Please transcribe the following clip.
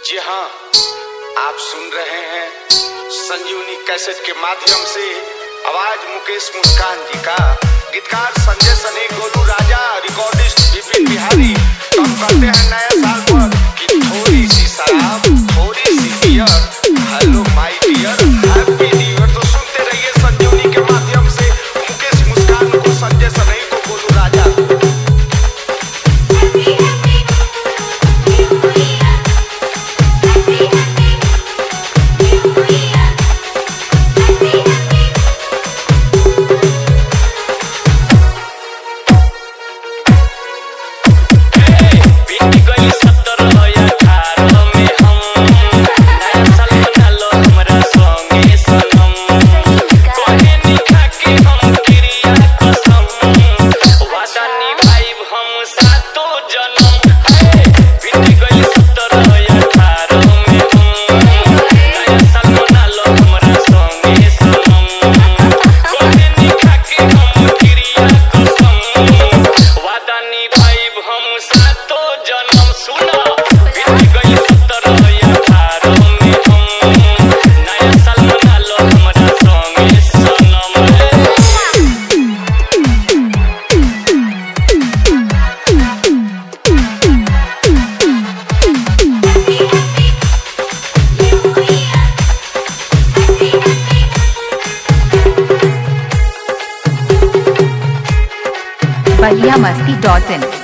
जी हाँ, आप सुन रहे हैं संजीवनी कैसेट के माध्यम से आवाज मुकेश मुस्कान जी का। गीतकार संजय सने, गोलू राजा, रिकॉर्डिस्ट विपिन बिहारी। तो हम करते हैं नए साल पर कि थोड़ी सी शराब, थोड़ी सी beer, hello my dear, happy new year. तो सुनते रहिए संजीवनी के माध्यम से मुकेश मुस्कान को, संजय सने को, गोलू राजा। BaliaMasti.in